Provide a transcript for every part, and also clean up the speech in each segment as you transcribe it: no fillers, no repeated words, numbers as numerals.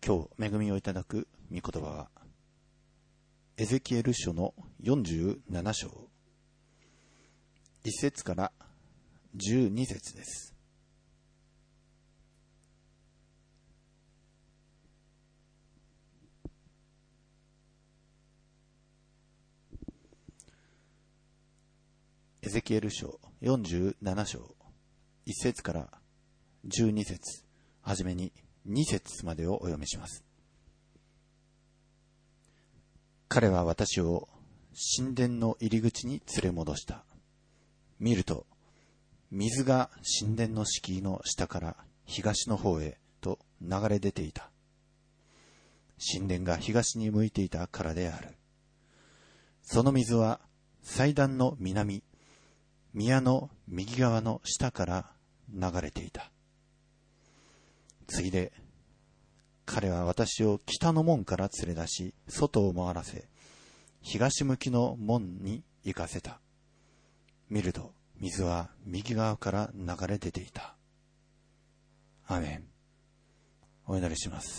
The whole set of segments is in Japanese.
今日恵みをいただく御言葉はエゼキエル書の47章1節から12節です。エゼキエル書47章1節から12節、はじめに2節までをお読みします。彼は私を神殿の入り口に連れ戻した。見ると、水が神殿の敷居の下から東の方へと流れ出ていた。神殿が東に向いていたからである。その水は祭壇の南、宮の右側の下から流れていた。次で、彼は私を北の門から連れ出し、外を回らせ、東向きの門に行かせた。見ると、水は右側から流れ出ていた。アーメン。お祈りします。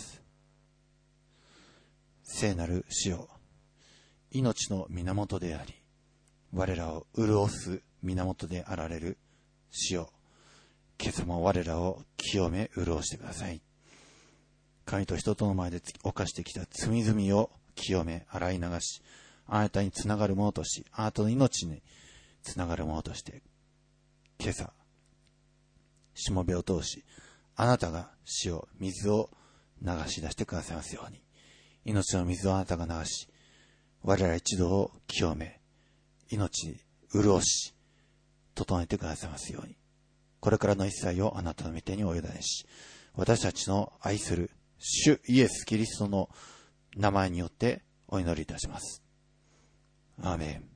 聖なる主よ、命の源であり、我らを潤す源であられる主よ、今朝も我らを清め潤してください。神と人との前で犯してきた罪々を清め洗い流し、あなたにつながるものとし、あなたの命につながるものとして、今朝しもべを通し、あなたが主を水を流し出してくださいますように、命の水をあなたが流し、我ら一同を清め、命潤し整えてくださいますように、これからの一切をあなたの御手にお委ねし、私たちの愛する主イエス・キリストの名前によってお祈りいたします。アーメン。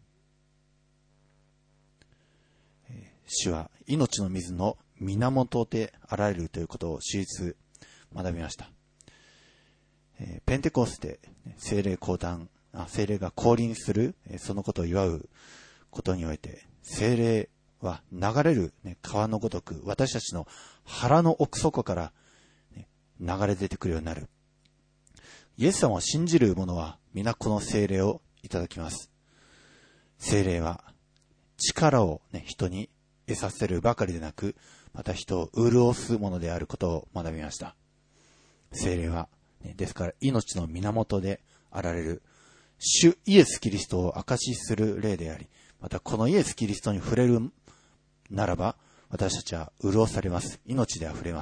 主は命の水の源であられるということを史実学びました。ペンテコステ聖霊が降臨するそのことを祝うことにおいて、聖霊は流れる、川のごとく私たちの腹の奥底から、流れ出てくるようになる。イエス様を信じる者は皆この聖霊をいただきます。聖霊は力を、人に得させるばかりでなく、また人を潤すものであることを学びました。聖霊は、ですから命の源であられる主イエス・キリストを証しする霊であり、またこのイエス・キリストに触れるならば、私たちは潤されます。命であふれます。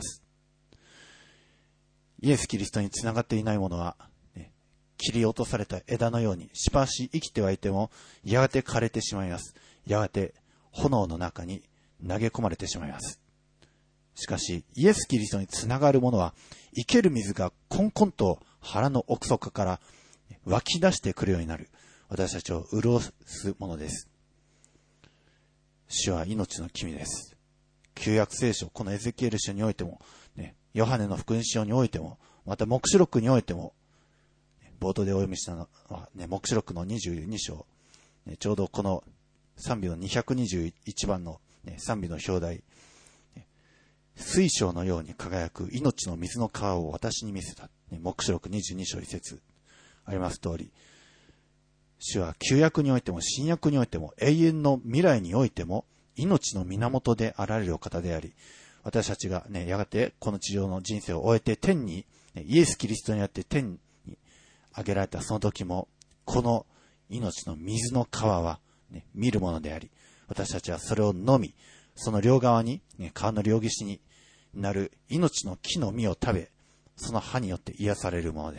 イエス・キリストにつながっていない者は、切り落とされた枝のようにしばし生きてはいても、やがて枯れてしまいます。やがて炎の中に投げ込まれてしまいます。しかし、イエス・キリストにつながる者は、生ける水がコンコンと腹の奥底から湧き出してくるようになる。私たちを潤すものです。主は命の君です。旧約聖書、このエゼキエル書においても、ヨハネの福音書においても、また黙示録においても、冒頭でお読みしたのは、黙示録の22章、ちょうどこの賛美の221番の、賛美の表題、水晶のように輝く命の水の川を私に見せた。黙示録22章1節あります通り、主は旧約においても新約においても永遠の未来においても命の源であられるお方であり、私たちがやがてこの地上の人生を終えて天に、イエス・キリストにあって天に上げられたその時も、この命の水の川は、見るものであり、私たちはそれを飲み、その両側に、川の両岸になる命の木の実を食べ、その葉によって癒されるものです。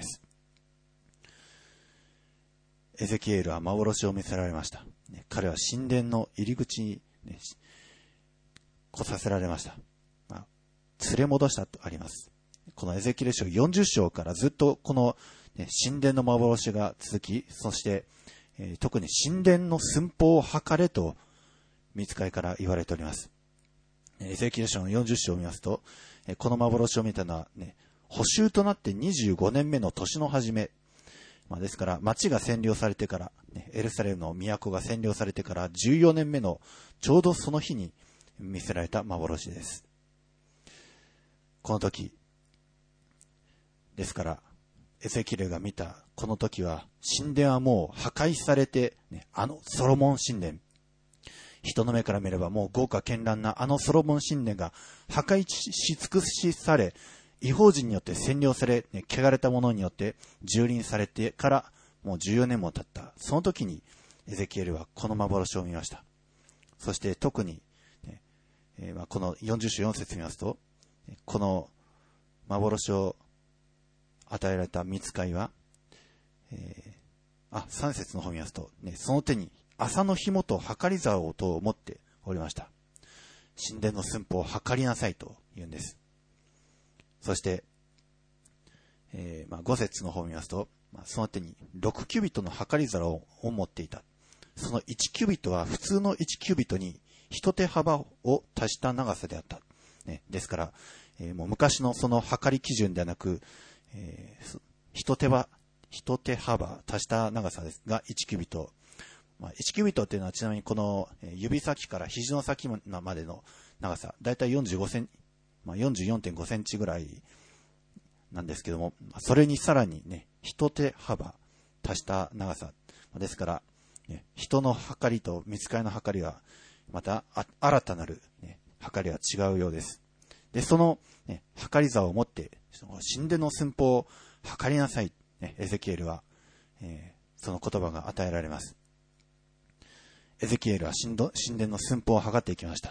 エゼキエルは幻を見せられました。彼は神殿の入り口に、来させられました。連れ戻したとあります。このエゼキエル書40章からずっとこの、神殿の幻が続き、そして、特に神殿の寸法を測れと御使いから言われております。エゼキエル書の40章を見ますと、この幻を見たのは、捕囚となって25年目の年の初め、ですから町が占領されてから、エルサレムの都が占領されてから14年目のちょうどその日に見せられた幻です。この時ですからエゼキエルが見たこの時は、神殿はもう破壊されて、ソロモン神殿、人の目から見ればもう豪華絢爛なソロモン神殿が破壊し尽くしされ、異邦人によって占領され、汚れた者によって蹂躙されてからもう14年も経った。その時にエゼキエルはこの幻を見ました。そして特に、この40章4節見ますと、この幻を与えられた御使いは、3節の方を見ますと、その手に麻の紐と計り竿を持っておりました。神殿の寸法を測りなさいと言うんです。そして、5節の方を見ますと、その手に6キュビットの計り皿を持っていた。その1キュビットは普通の1キュビットに一手幅を足した長さであった。ですから、もう昔のその測り基準ではなく、一手幅足した長さですが1キュビット。1キュビットっていうのはちなみにこの指先から肘の先までの長さ、だいたい45センチ、44.5 センチぐらいなんですけども、それにさらに一手幅足した長さ。ですから、人の計りと御使いの計りは、また新たなる、計りは違うようです。で、その、計り竿を持って、神殿の寸法を測りなさい。エゼキエルは、その言葉が与えられます。エゼキエルは神殿の寸法を測っていきました。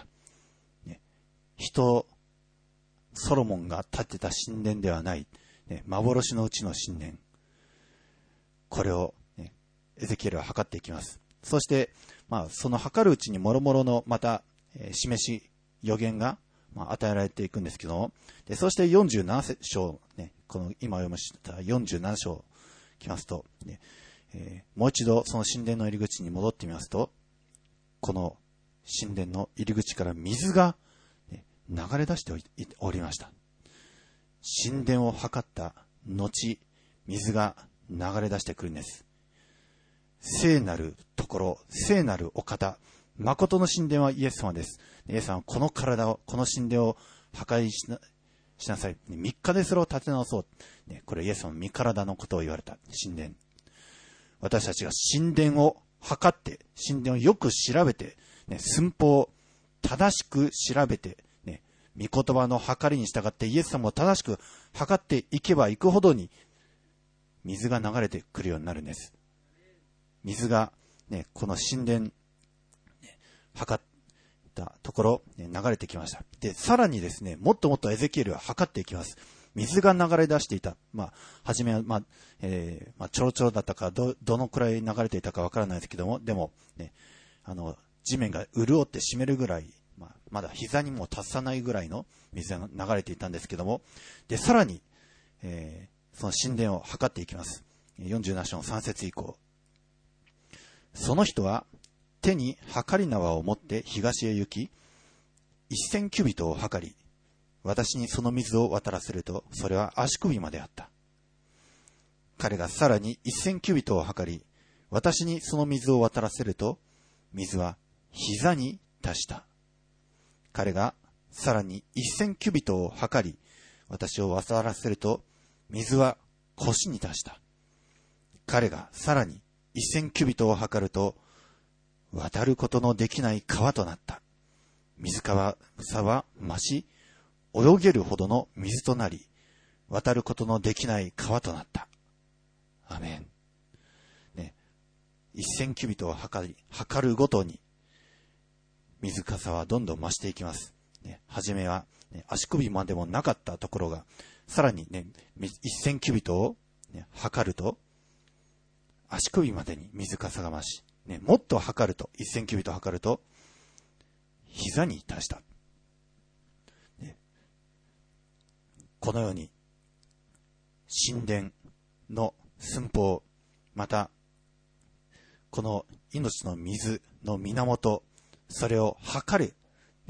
ソロモンが建てた神殿ではない、幻のうちの神殿。これを、エゼキエルは測っていきます。そして、その測るうちに諸々のまた、予言が、与えられていくんですけども、でそして47章、この今読みした47章来ますと、もう一度その神殿の入り口に戻ってみますと、この神殿の入り口から水が流れ出しておりました。神殿を測った後、水が流れ出してくるんです。聖なるところ、聖なるお方、誠の神殿はイエス様です。イエス様はこの体を、この神殿を破壊しなさい。3日でそれを立て直そう。これイエス様の身体のことを言われた神殿。私たちが神殿を測って、神殿をよく調べて、寸法を正しく調べて、御言葉の計りに従ってイエス様を正しく測っていけばいくほどに水が流れてくるようになるんです。水が、この神殿、測ったところ、流れてきました。で、さらにですね、もっともっとエゼキエルは測っていきます。水が流れ出していた。はじめは、ちょろちょろだったか、どのくらい流れていたかわからないですけども、でも、地面が潤って湿るぐらい、まだ膝にも達さないぐらいの水が流れていたんですけども、で、さらに、その神殿を測っていきます。47章の3節以降。その人は手に測り縄を持って東へ行き、1000キュビットを測り、私にその水を渡らせると、それは足首まであった。彼がさらに1000キュビットを測り、私にその水を渡らせると、水は膝に達した。彼がさらに1000キュビットを測り、私を渡らせると、水は腰に達した。彼がさらに1000キュビットを測ると、渡ることのできない川となった。水かさは増し、泳げるほどの水となり、渡ることのできない川となった。アメン。1000キュビットを測るごとに、水かさはどんどん増していきます。はじめは、足首までもなかったところが、さらに1000キュビットを、測ると、足首までに水かさが増し、もっと測ると、1000キュビット測ると、膝に達した。このように、神殿の寸法、また、この命の水の源、それを測る、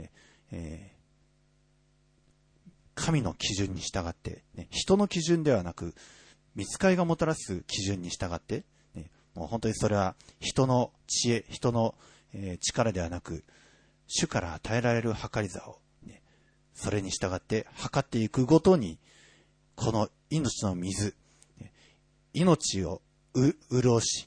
神の基準に従って、人の基準ではなく、御使いがもたらす基準に従って、もう本当にそれは人の知恵、人の力ではなく、主から与えられる計り竿、それに従って測っていくごとに、この命の水、 命を潤し、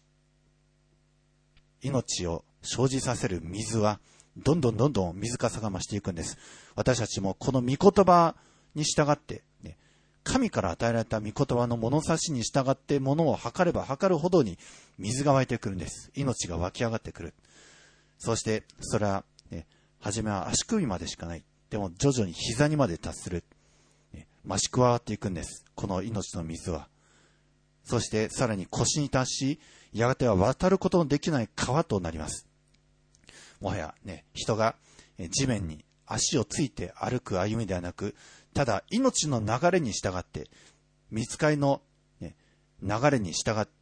命を生じさせる水は、どんどん水かさが増していくんです。私たちもこの御言葉に従って、ね、神から与えられた御言葉の物差しに従って物を測れば測るほどに水が湧いてくるんです。命が湧き上がってくる。そして、それは、ね、初めは足首までしかない。でも徐々に膝にまで達する。ね、増し加わっていくんです。この命の水は。そしてさらに腰に達し、やがては渡ることのできない川となります。もはやね、人が地面に足をついて歩く歩みではなく、ただ命の流れに従って、御使いの、ね、流れに従って、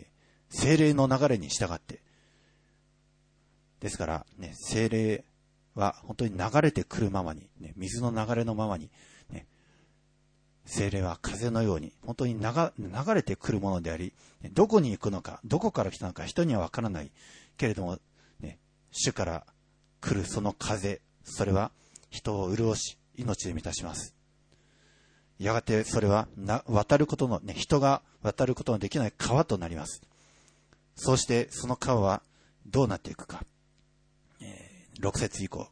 精霊の流れに従って、ですから、ね、精霊は本当に流れてくるままに、ね、水の流れのままに、ね、精霊は風のように本当に流れてくるものであり、どこに行くのか、どこから来たのか人にはわからないけれども、ね、主から来るその風、それは人を潤し命で満たします。やがてそれは渡ることの、ね、人が渡ることのできない川となります。そしてその川はどうなっていくか。6節以降、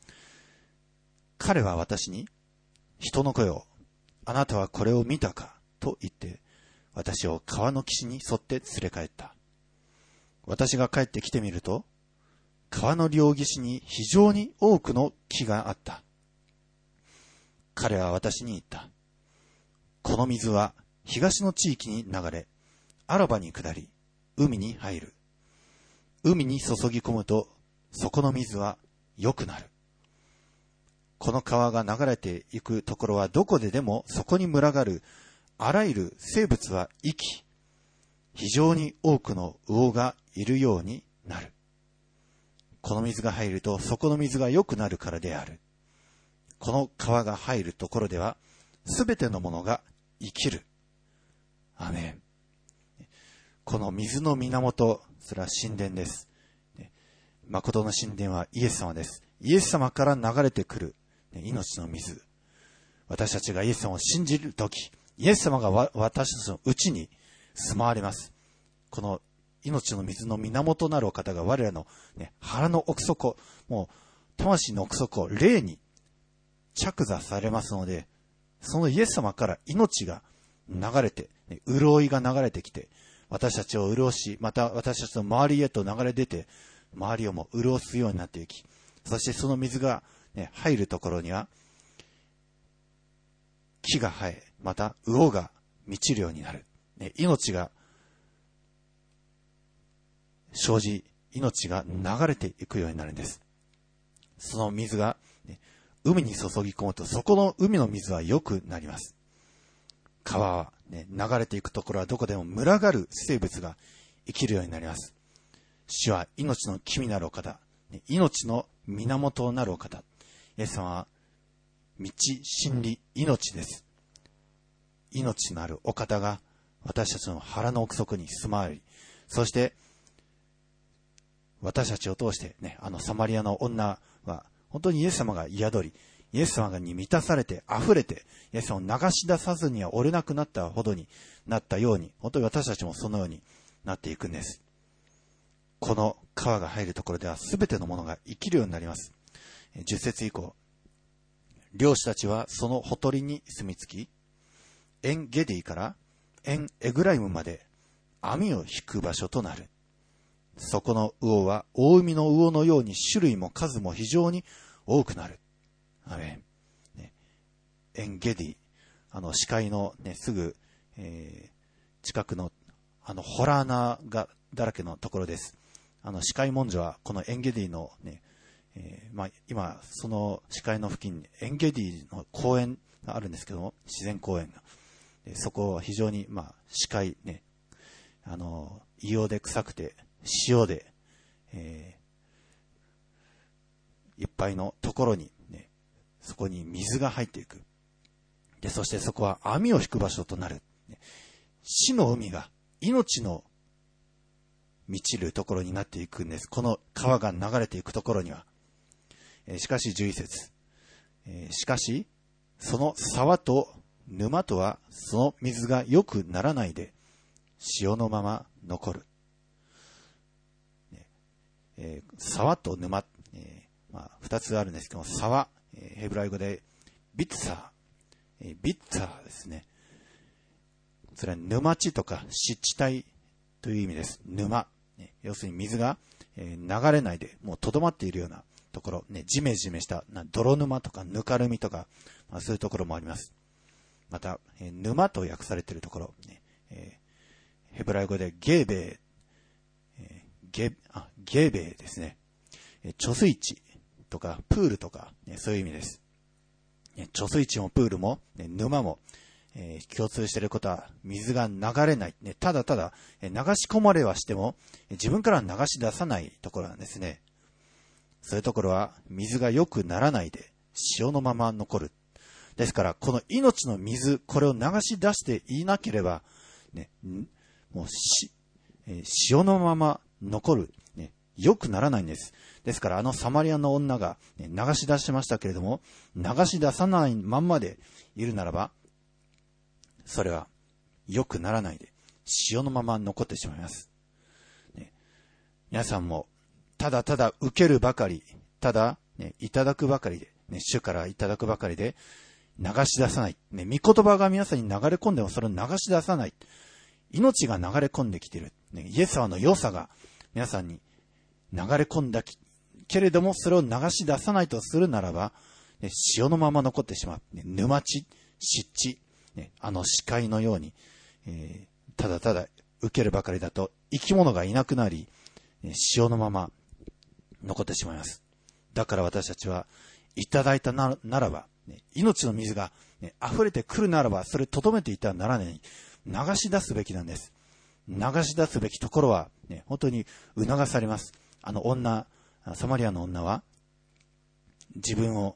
彼は私に、人の声を、あなたはこれを見たかと言って、私を川の岸に沿って連れ帰った。私が帰ってきてみると、川の両岸に非常に多くの木があった。彼は私に言った。この水は東の地域に流れ、アラバに下り、海に入る。海に注ぎ込むと、そこの水は良くなる。この川が流れていくところはどこででもそこに群がるあらゆる生物は生き、非常に多くの魚がいるようになる。この水が入るとそこの水が良くなるからである。この川が入るところではすべてのものが生きる。アーメン。この水の源、それは神殿です。誠の神殿はイエス様です。イエス様から流れてくる命の水。私たちがイエス様を信じるとき、イエス様が私たちのうちに住まわれます。この命の水の源なるお方が我らの、腹の奥底、もう魂の奥底、霊に着座されますので、そのイエス様から命が流れて、潤いが流れてきて、私たちを潤し、また私たちの周りへと流れ出て、周りをも潤すようになっていき、そしてその水が、入るところには木が生え、また魚が満ちるようになる、命が生じ、命が流れていくようになるんです。その水が、海に注ぎ込むと、そこの海の水は良くなります。川は、流れていくところはどこでも群がる生物が生きるようになります。主は命の君なるお方、命の源なるお方。イエス様は道、真理、命です。命のあるお方が私たちの腹の奥底に住まわり、そして私たちを通してサマリアの女は本当にイエス様が宿り、イエス様に満たされて溢れて、イエス様を流し出さずには折れなくなったほどになったように、本当に私たちもそのようになっていくんです。この川が入るところでは全てのものが生きるようになります。10節以降、漁師たちはそのほとりに住み着き、エンゲディからエンエグライムまで網を引く場所となる。そこの魚は大海の魚のように種類も数も非常に多くなる。アメン。エンゲディ、視界の、すぐ、近くのホラー穴がだらけのところです。視界文書はこのエンゲディの今その視界の付近にエンゲディの公園があるんですけども、自然公園が、そこは非常に視界硫黄で臭くて塩で、いっぱいのところに、そこに水が入っていく。で、そしてそこは網を引く場所となる。死の海が命の満ちるところになっていくんです。この川が流れていくところには。しかし11節、しかしその沢と沼とはその水が良くならないで、 塩のまま残る。沢と沼、二つあるんですけども、沢、ヘブライ語でビッツァーですね。それは沼地とか湿地帯という意味です。沼。要するに水が流れないでもうとどまっているようなところ、ジメジメした泥沼とかぬかるみとか、そういうところもあります。また、沼と訳されているところ、ヘブライ語でゲーベーですね。貯水池とかプールとか、そういう意味です。貯水池もプールも、沼も、共通していることは水が流れない、ただただ流し込まれはしても自分から流し出さないところなんですね。そういうところは水が良くならないで塩のまま残る。ですからこの命の水、これを流し出していなければ、もう塩のまま残る、良くならないんです。ですからサマリアの女が、流し出しましたけれども、流し出さないまんまでいるならば、それは良くならないで塩のまま残ってしまいます。皆さんもただただ受けるばかり、ただ、いただくばかりで、主からいただくばかりで流し出さない。御言葉が皆さんに流れ込んでもそれを流し出さない。命が流れ込んできている。イエス様の良さが皆さんに流れ込んだけれども、それを流し出さないとするならば、塩のまま残ってしまう。沼地、湿地、視界のように、ただただ受けるばかりだと生き物がいなくなり、塩のまま残ってしまいます。だから私たちはいただいたならば、命の水が、溢れてくるならば、それとどめていてはならない。流し出すべきなんです。流し出すべきところは、本当に促されます。サマリアの女は自分を、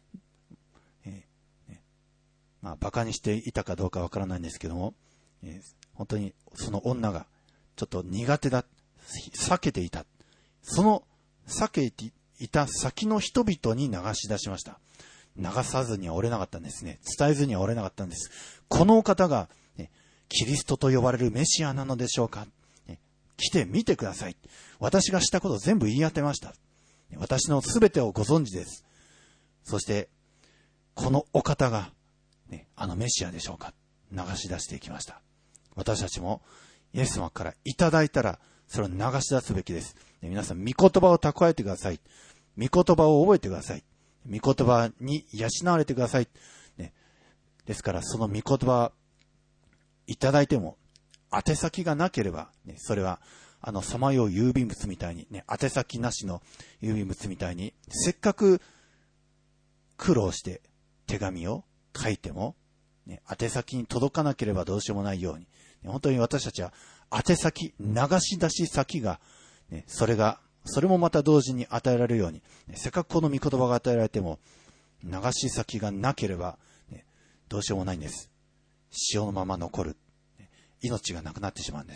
馬鹿にしていたかどうかわからないんですけども、本当にその女がちょっと苦手だ、避けていた。その避けていた先の人々に流し出しました。流さずにはおれなかったんですね。伝えずにはおれなかったんです。このお方が、キリストと呼ばれるメシアなのでしょうか。来てみてください。私がしたことを全部言い当てました。私のすべてをご存知です。そして、このお方が、メシアでしょうか。流し出していきました。私たちもイエス様からいただいたら、それを流し出すべきです。皆さん、御言葉を蓄えてください。御言葉を覚えてください。御言葉に養われてください。ですから、その御言葉いただいても、宛先がなければ、それは、さまよう郵便物みたいに、宛先なしの郵便物みたいに、せっかく苦労して手紙を書いても、宛先に届かなければどうしようもないように、本当に私たちは宛先、流し出し先が、それもまた同時に与えられるように、せっかくこの御言葉が与えられても、流し先がなければ、どうしようもないんです。塩のまま残る。命がなくなってしまうんです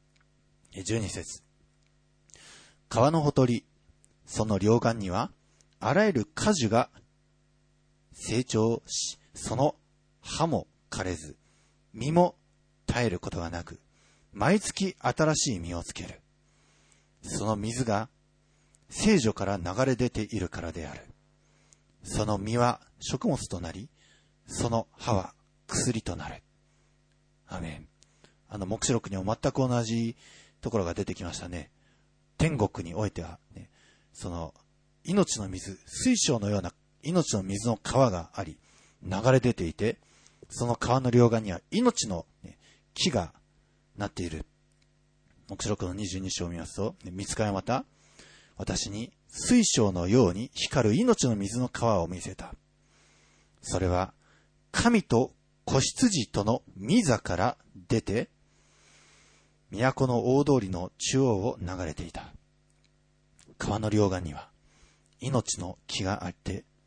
。12節。川のほとり、その両岸には、あらゆる果樹が成長し、その葉も枯れず、実も絶えることがなく、毎月新しい実をつける。その水が聖女から流れ出ているからである。その実は食物となり、その葉は薬となる。アメン。黙示録にも全く同じところが出てきましたね。天国においては、その命の水、水晶のような命の水の川があり、流れ出ていて、その川の両岸には命の木がなっている。黙示録の22章を見ますと、御使いはまた、私に水晶のように光る命の水の川を見せた。それは、神と子羊との御座から出て、都の大通りの中央を流れていた。川の両岸には、命の木があって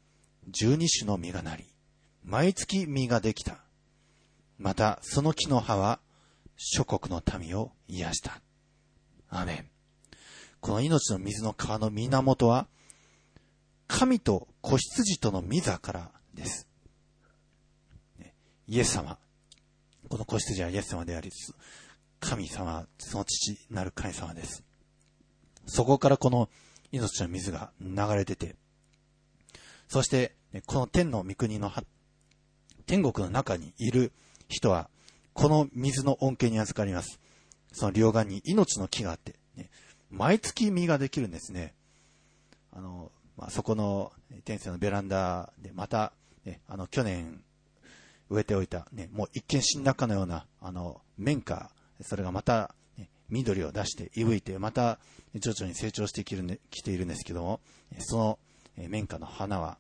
、12種の実がなり、毎月実ができた。また、その木の葉は、諸国の民を癒した。アーメン。この命の水の川の源は、神と子羊との御座からです。イエス様。この子羊はイエス様であり、 神様、その父なる神様です。そこからこの命の水が流れ出て、そしてこの天の御国の天国の中にいる人はこの水の恩恵に預かります。その両岸に命の木があって、毎月実ができるんですね。そこの天性のベランダでまた、去年植えておいた、もう一見死んだかのような綿花、それがまた、緑を出していぶいて、また徐々に成長してきているんですけども、その綿花の花は、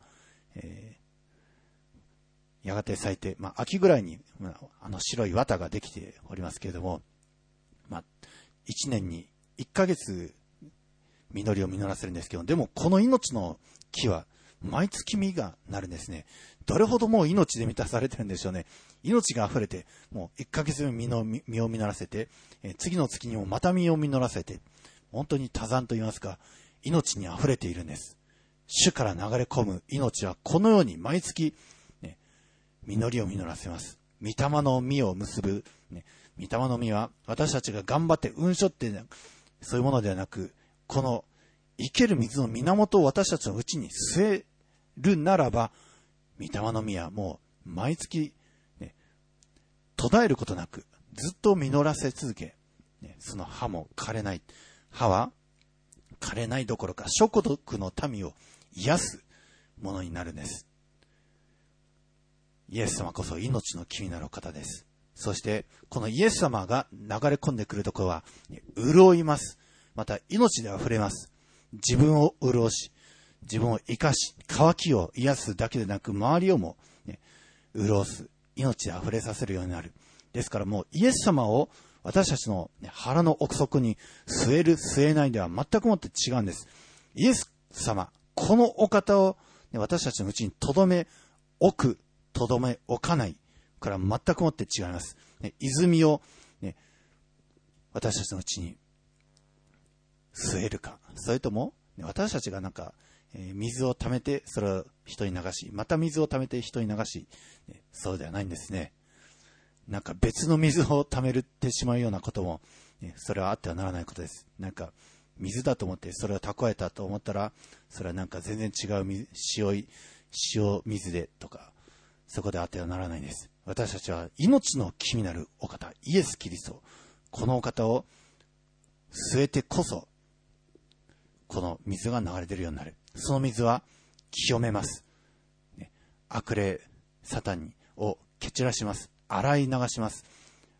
やがて咲いて、秋ぐらいに、白い綿ができておりますけれども、1年に1ヶ月実りを実らせるんですけど、でもこの命の木は毎月実がなるんですね。どれほどもう命で満たされてるんでしょうね。命が溢れて、もう1ヶ月目実を実らせて、次の月にもまた実を実らせて、本当に多産と言いますか、命に溢れているんです。主から流れ込む命はこのように毎月、実りを実らせます。御霊の実を結ぶ、御霊の実は私たちが頑張って運しょってそういうものではなく、この生ける水の源を私たちのうちに据えるならば、御霊の実はもう毎月、途絶えることなくずっと実らせ続け、その葉も枯れない。葉は枯れないどころか諸国の民を癒すものになるんです。イエス様こそ命の木になる方です。そしてこのイエス様が流れ込んでくるところは潤います。また命であふれます。自分を潤し、自分を生かし、渇きを癒すだけでなく周りをも、潤す、命であふれさせるようになる。ですからもうイエス様を私たちの腹の奥底に据える据えないでは全くもって違うんです。イエス様、このお方を私たちのうちに留め置く、留め置かないから全くもって違います。泉を、私たちのうちに据えるか、それとも私たちが水を溜めてそれを人に流し、また水を溜めて人に流し、そうではないんですね。別の水を溜めてしまうようなことも、それはあってはならないことです。水だと思ってそれを蓄えたと思ったら、それは全然違う塩水でとか、そこであってはならないんです。私たちは命の木になるお方、イエス・キリスト、このお方を据えてこそ、この水が流れ出るようになる。その水は清めます。悪霊、サタンを蹴散らします。洗い流します。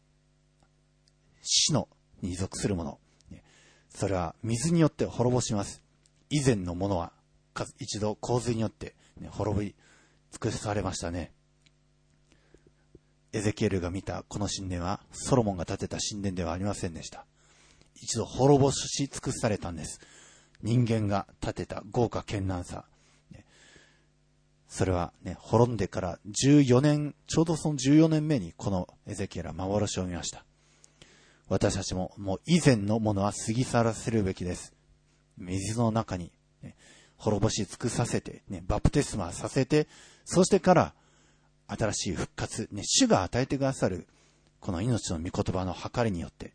死に属するもの、それは水によって滅ぼします。以前のものは一度洪水によって、滅び尽くされましたね。エゼキエルが見たこの神殿はソロモンが建てた神殿ではありませんでした。一度滅ぼし尽くされたんです。人間が建てた豪華絢爛さ、それは滅んでから14年、ちょうどその14年目にこのエゼキエルは幻を見ました。私たちももう以前のものは過ぎ去らせるべきです。水の中に、滅ぼし尽くさせて、バプテスマさせて、そしてから新しい復活、主が与えてくださるこの命の御言葉の計りによって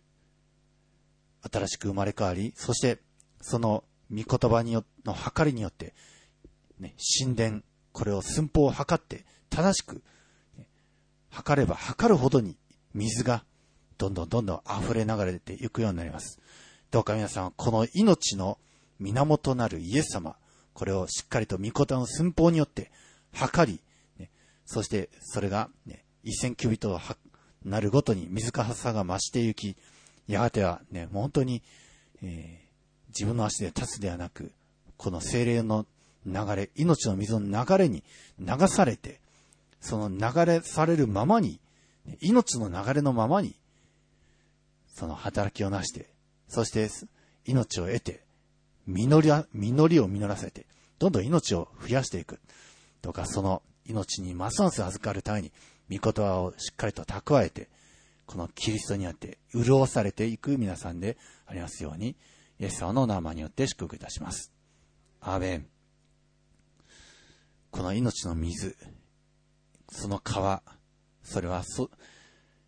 新しく生まれ変わり、そしてその御言葉の計りによって、神殿、これを寸法を測って正しく、測れば測るほどに水がどんどん溢れ流れていくようになります。どうか皆さんはこの命の源なるイエス様、これをしっかりと御言葉の寸法によって測り、そしてそれが、1000キュビットなるごとに水かさが増していき、やがては本当に、自分の足で立つではなく、この聖霊の流れ、命の水の流れに流されて、その流れされるままに、命の流れのままに、その働きをなして、そして命を得て、実りを実らせて、どんどん命を増やしていく。どうかその命にますます預かるために、御言葉をしっかりと蓄えて、このキリストにあって潤されていく皆さんでありますように、イエス様の名前によって祝福いたします。アーメン。この命の水、その川、それは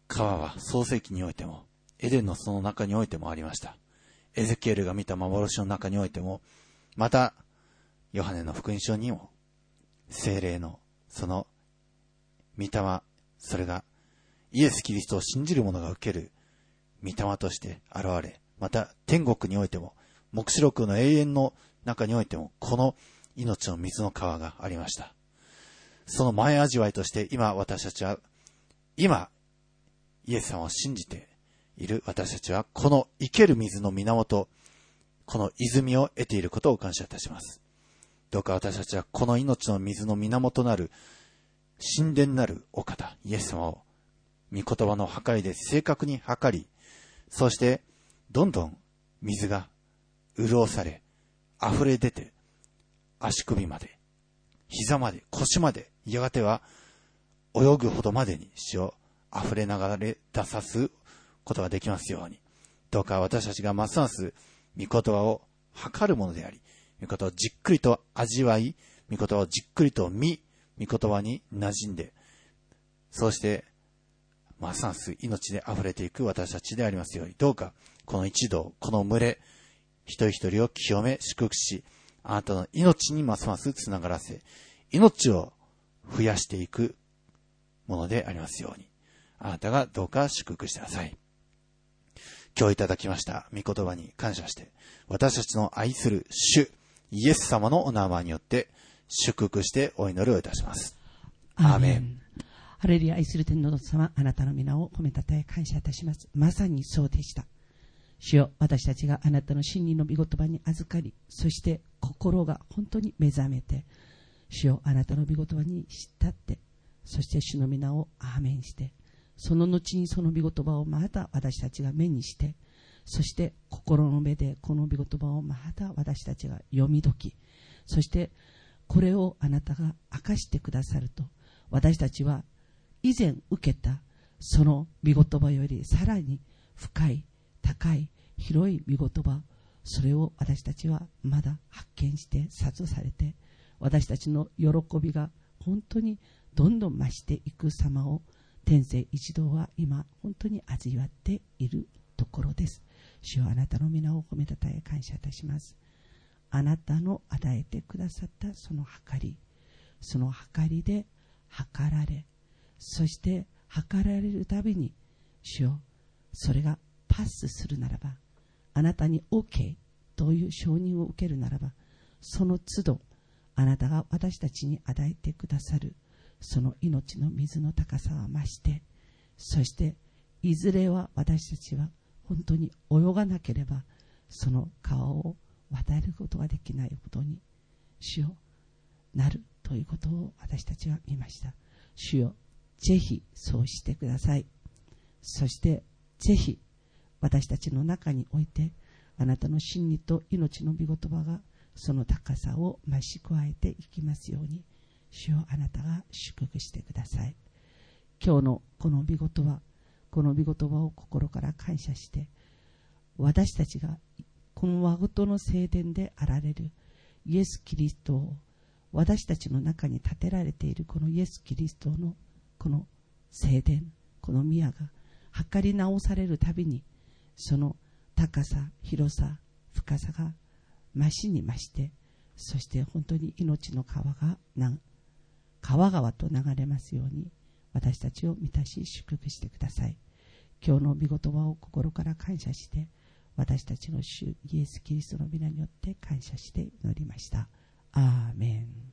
川は創世記においても、エデンの園の中においてもありました。エゼキエルが見た幻の中においても、また、ヨハネの福音書にも、聖霊のその御霊、それがイエス・キリストを信じる者が受ける御霊として現れ、また天国においても、黙示録の永遠の中においても、この命の水の川がありました。その前味わいとして今私たちは、今イエス様を信じている私たちは、この生ける水の源、この泉を得ていることを感謝いたします。どうか私たちはこの命の水の源なる神殿なるお方、イエス様を御言葉の計りで正確に計り、そしてどんどん水が潤され、溢れ出て、足首まで、膝まで、腰まで、やがては泳ぐほどまでに主を溢れ流れ出さすことができますように。どうか私たちがますます御言葉を測るものであり、御言葉をじっくりと味わい、御言葉をじっくりと見、御言葉に馴染んで、そうしてますます命で溢れていく私たちでありますように。どうかこの一同、この群れ、一人一人を清め祝福し、あなたの命にますますつながらせ、命を増やしていくものでありますように。あなたがどうか祝福してください。今日いただきました御言葉に感謝して、私たちの愛する主イエス様のお名前によって祝福してお祈りをいたします。アーメン。 ハレルヤ。愛する天皇様、あなたの皆を褒めたたえ感謝いたします。まさにそうでした。主よ、私たちがあなたの真理の御言葉に預かり、そして心が本当に目覚めて、主よ、あなたの御言葉に従って、そして主の皆をアーメンして、その後にその御言葉をまた私たちが目にして、そして心の目でこの御言葉をまた私たちが読み解き、そしてこれをあなたが明かしてくださると、私たちは以前受けたその御言葉よりさらに深い、高い、広い御言葉、それを私たちはまだ発見して諭されて、私たちの喜びが本当にどんどん増していく様を天聖一同は今本当に味わっているところです。主よ、あなたの皆を褒めたたえ感謝いたします。あなたの与えてくださったその計り、その計りで計られ、そして計られるたびに主よ、それがパスするならば、あなたに OK という承認を受けるならば、その都度あなたが私たちに与えてくださるその命の水の高さは増して、そしていずれは私たちは本当に泳がなければその川を渡ることができないことに主よなるということを私たちは見ました。主よ、ぜひそうしてください。そしてぜひ私たちの中においてあなたの真理と命の御言葉がその高さを増し加えていきますように、主よ、あなたが祝福してください。今日のこの御言葉、この御言葉を心から感謝して、私たちがこの誠の聖殿であられるイエス・キリストを、私たちの中に建てられているこのイエス・キリストのこの聖殿、この宮が測り直されるたびに、その高さ、広さ、深さが増しに増して、そして本当に命の川々と流れますように、私たちを満たし祝福してください。今日の御言葉を心から感謝して、私たちの主イエス・キリストの皆によって感謝して祈りました。アーメン。